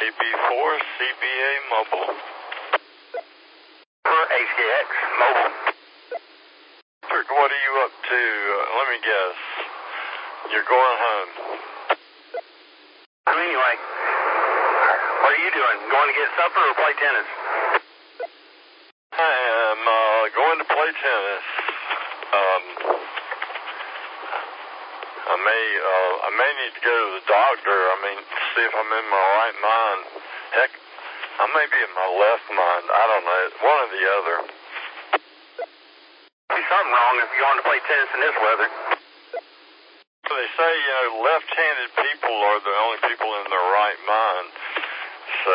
KB4 CBA Mobile. For HKX Mobile. Patrick, what are you up to? Let me guess. You're going home. Anyway, what are you doing? Going to get supper or play tennis? I am going to play tennis. I may need to go to the doctor. See if I'm in my right mind. Heck, I may be in my left mind. I don't know. One or the other. There's something wrong if you're going to play tennis in this weather. They say, left-handed people are the only people in their right mind. So,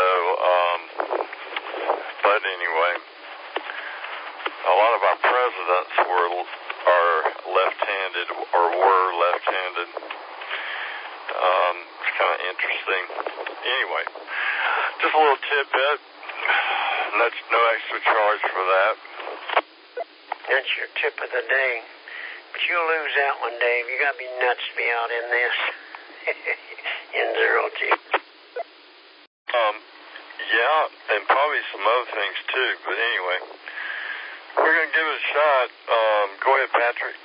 but anyway, a lot of our presidents are left-handed or were left-handed. It's kind of interesting. Anyway, just a little tidbit. No extra charge for that. That's your tip of the day. But you'll lose that one, Dave. You gotta be nuts to be out in this. In zero G. Yeah, and probably some other things too. But anyway, we're gonna give it a shot. Go ahead, Patrick.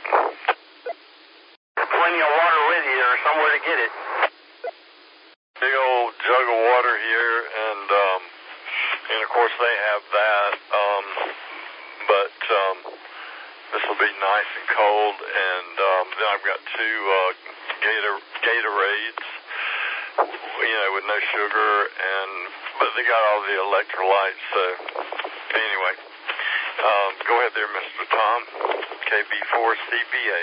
Plenty of water with you or somewhere to get it. Big old jug of water here, and of course they have that. But this will be nice and cold, and then I've got two Gatorades, with no sugar, but they got all the electrolytes. So anyway, go ahead there, Mr. Tom, KB4CBA.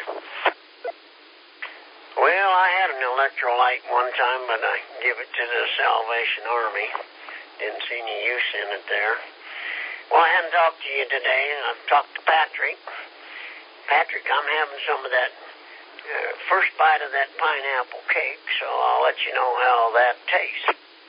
Well, I had an electrolyte one time, but I gave it to the Salvation Army. Didn't see any use in it there. Well, I hadn't talked to you today, and I've talked to Patrick. Patrick, I'm having some of that first bite of that pineapple cake, so I'll let you know how that tastes.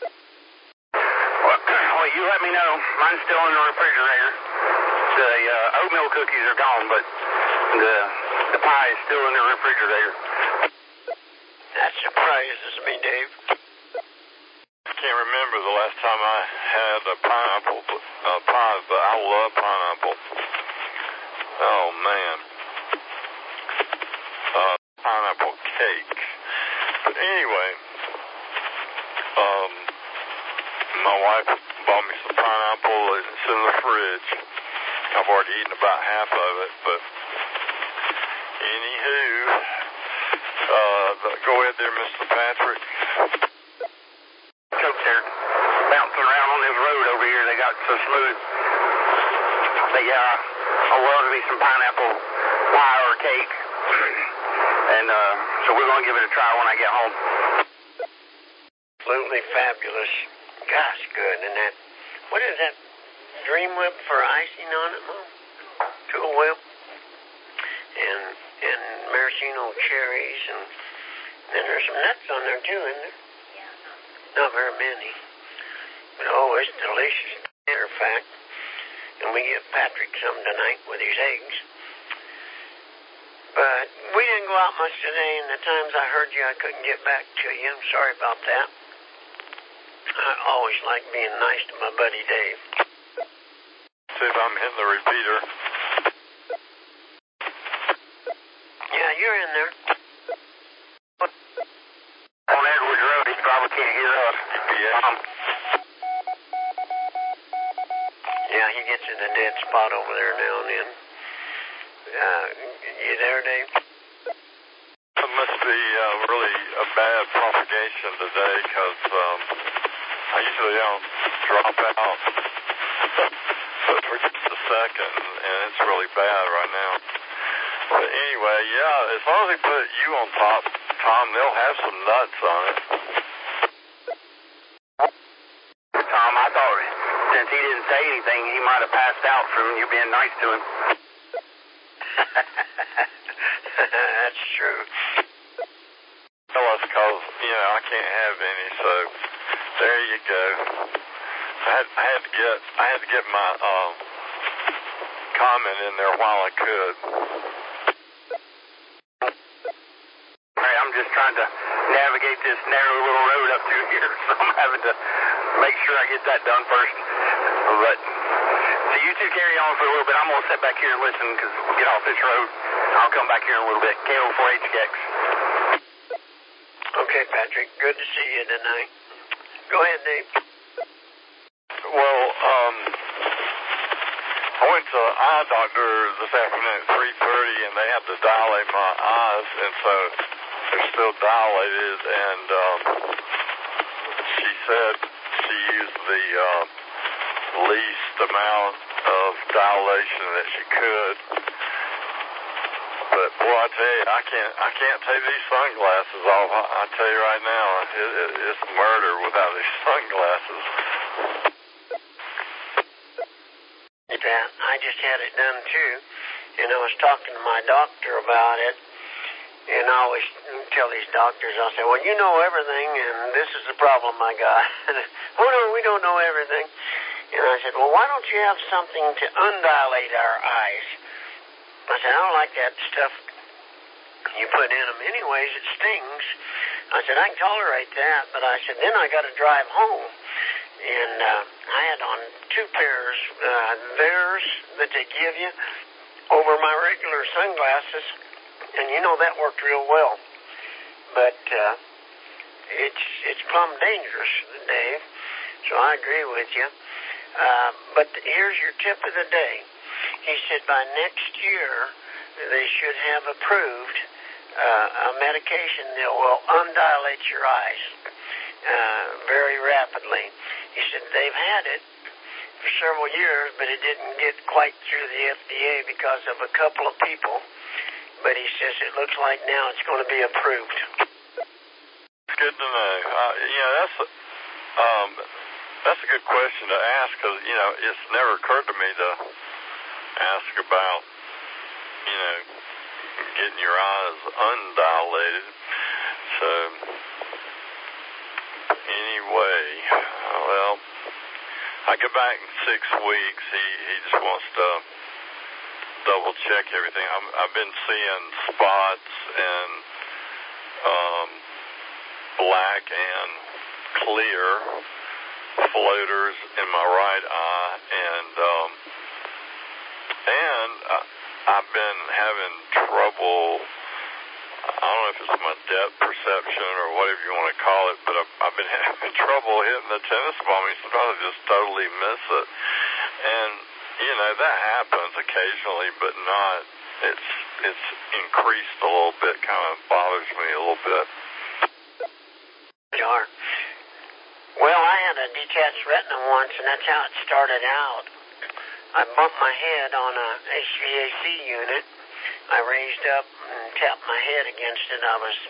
Well, you let me know. Mine's still in the refrigerator. The oatmeal cookies are gone, but the pie is still in the refrigerator. That surprises me, Dave. I can't remember the last time I had a pineapple pie, but I love pineapple. Oh, man. Pineapple cake. But anyway, my wife bought me some pineapple, and it's in the fridge. I've already eaten about half of it, but anywho, go ahead there, Mr. Patrick. Coach there bouncing around on this road over here. They got so smooth. But yeah, I love to be some pineapple pie or cake. And so we're going to give it a try when I get home. Absolutely fabulous. Gosh, good. And that, what is that? Dream Whip for icing on it, Mom? Cool Whip. And maraschino cherries. And then there's some nuts on there, too, isn't there? Yeah. Not very many. But, it's delicious. Matter of fact. And we give Patrick some tonight with his eggs. But we didn't go out much today, and the times I heard you, I couldn't get back to you. I'm sorry about that. I always like being nice to my buddy Dave. See if I'm hitting the repeater. Yeah, you're in there. On Edwards Road, he probably can't hear us. Yeah. Yeah, he gets in a dead spot over there now and then. You there, Dave? It must be really a bad propagation today, because I usually don't drop out but for just a second, and it's really bad right now. But anyway, yeah, as long as they put you on top, Tom, they'll have some nuts on it. Tom, I thought since he didn't say anything, he might have passed out from you being nice to him. That's true. Well, that's because, I can't have any, so there you go. I had to get my comment in there while I could. Hey, I'm just trying to navigate this narrow little road up through here, so I'm having to make sure I get that done first. But so you two carry on for a little bit. I'm going to sit back here and listen because we'll get off this road. I'll come back here in a little bit. KO4HX. Okay, Patrick. Good to see you tonight. Go ahead, Dave. Well, I went to an eye doctor this afternoon at 3:30, and they had to dilate my eyes, and so they're still dilated, and she said she used the least amount of dilation that she could. But boy, I tell you, I can't take these sunglasses off. I tell you right now, it's murder without these sunglasses. That I just had it done too, and I was talking to my doctor about it, and I always tell these doctors, I'll say, well, you know everything, and this is the problem I got. Oh no, we don't know everything. And I said, well, why don't you have something to undilate our eyes? I said, I don't like that stuff you put in them anyways, it stings. I said, I can tolerate that, but I said, then I got to drive home. And I had on 2 pairs, theirs that they give you over my regular sunglasses, and you know that worked real well. But it's plumb dangerous, Dave, so I agree with you. But here's your tip of the day. He said by next year they should have approved a medication that will undilate your eyes very rapidly. He said they've had it for several years, but it didn't get quite through the FDA because of a couple of people. But he says it looks like now it's going to be approved. It's good to know. That's a good question to ask because, it's never occurred to me to ask about, getting your eyes undilated. So, anyway, well, I get back in 6 weeks. He just wants to double check everything. I've been seeing spots and black and clear floaters in my right eye, and I've been having trouble. I don't know if it's my depth perception or whatever you want to call it, but I've been having trouble hitting the tennis ball. I mean, sometimes I just totally miss it, and that happens occasionally, but not. It's increased a little bit. Kind of bothers me a little bit. Sure. Well, I had a detached retina once, and that's how it started out. I bumped my head on a HVAC unit. I raised up and tapped my head against it.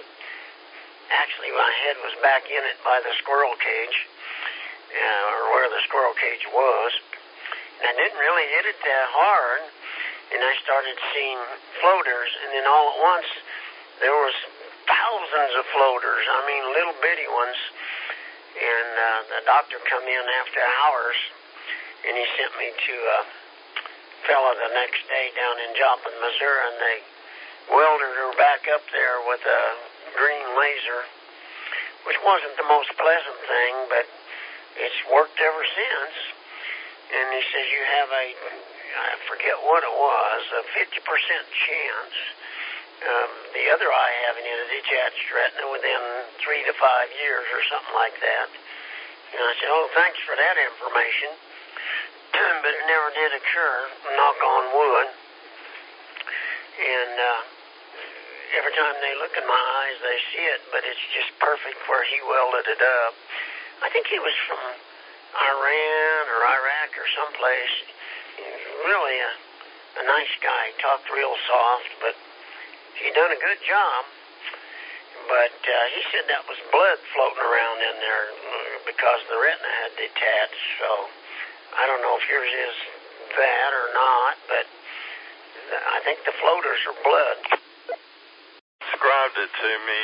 My head was back in it by the squirrel cage, or where the squirrel cage was. And I didn't really hit it that hard, and I started seeing floaters, and then all at once, there was thousands of floaters. I mean, little bitty ones. And the doctor come in after hours, and he sent me to a fella the next day down in Joplin, Missouri, and they welded her back up there with a green laser, which wasn't the most pleasant thing, but it's worked ever since. And he says you have I forget what it was, a 50% chance the other eye having a detached retina within 3 to 5 years or something like that. And I said, oh, thanks for that information. But it never did occur, knock on wood. And every time they look in my eyes, they see it, but it's just perfect where he welded it up. I think he was from Iran or Iraq or someplace. He was really a nice guy. He talked real soft, but he done a good job. But he said that was blood floating around in there because the retina had detached. So I don't know if yours is that or not, but I think the floaters are blood. Described it to me.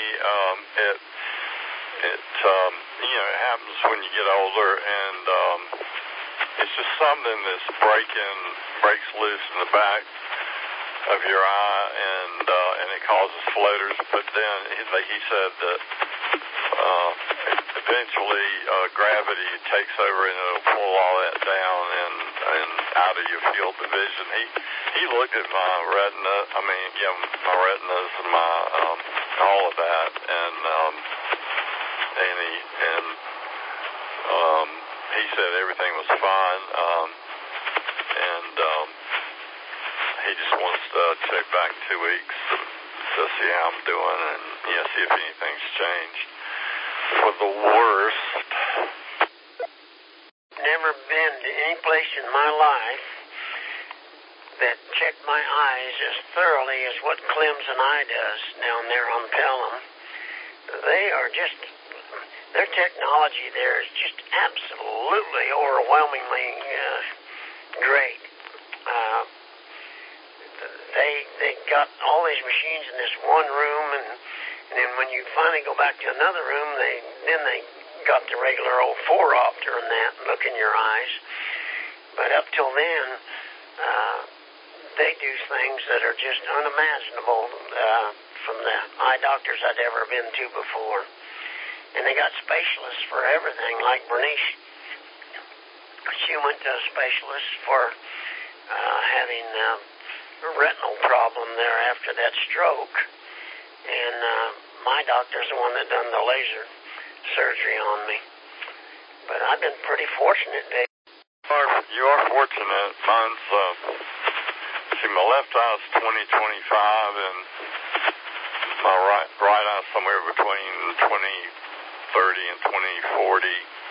It happens when you get older, and it's just something that's breaks loose in the back of your eye, and it causes floaters. But then he said that eventually gravity takes over and it'll pull all that down and out of your field of vision. He looked at my retina, my retinas and my all of that, and he said everything was fine, and he just wants to check back in 2 weeks to see how I'm doing and see if anything's changed for the worst. Never been to any place in my life that checked my eyes as thoroughly as what Clemson Eye does down there on Pelham. They are just, their technology there is just absolutely overwhelmingly great. They got all these machines in this one room, and then when you finally go back to another room, they got the regular old four-opter and that and look in your eyes. But up till then, they do things that are just unimaginable from the eye doctors I'd ever been to before. And they got specialists for everything, like Bernice. She went to a specialist for having a retinal problem there after that stroke. And my doctor's the one that done the laser surgery on me. But I've been pretty fortunate, Dave. You are fortunate. Mine's, my left eye's 20/25, and my right eye's somewhere between 20/30 and 20/40.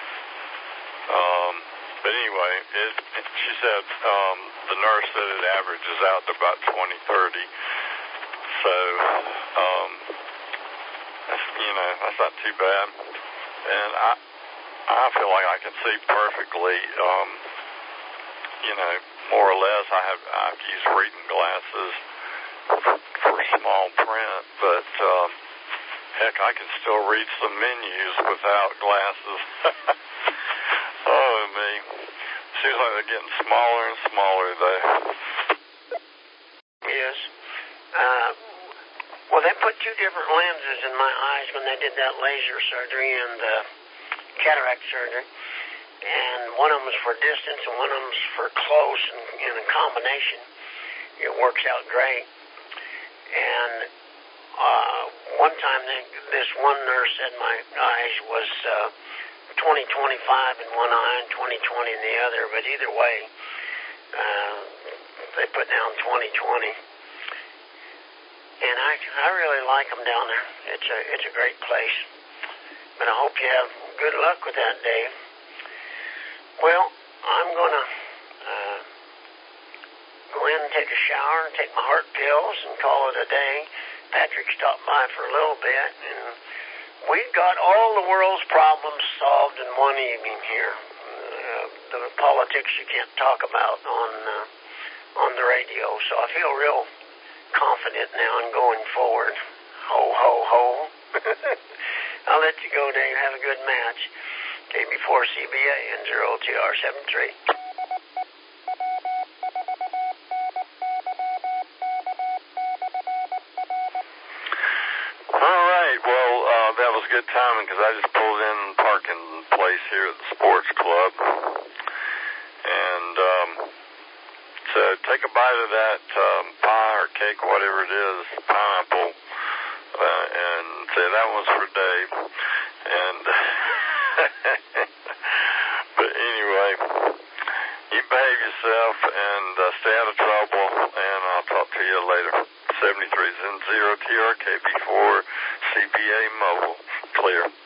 But anyway, she said, the nurse said it averages out to about 20/30. So, that's not too bad. And I feel like I can see perfectly, more or less. I've used reading glasses for small print, but, heck, I can still read some menus without glasses. Oh, me. Seems like they're getting smaller and smaller, though. Yes. Well, they put two different lenses in my eyes when they did that laser surgery and cataract surgery. And one of them is for distance and one of them is for close, and in a combination, it works out great. And one time, this one nurse said my eyes was 20/25 in one eye and 20/20 in the other, but either way, they put down 20/20. And I really like them down there. It's a great place. But I hope you have good luck with that, Dave. Well, I'm going to go in and take a shower and take my heart pills and call it a day. Patrick stopped by for a little bit, and we've got all the world's problems solved in one evening here. The politics you can't talk about on the radio, so I feel real confident now in going forward. Ho, ho, ho. I'll let you go, Dave. Have a good match. KB4CBA and 0TR73. All right. Well, that was good timing because I just pulled in parking place here at the sports club. And so take a bite of that pie or cake, whatever it is, pineapple, and say that one's for Dave. And but anyway, you behave yourself and stay out of trouble, and I'll talk to you later. 73 is in 0TR KB4 CBA Mobile. Clear.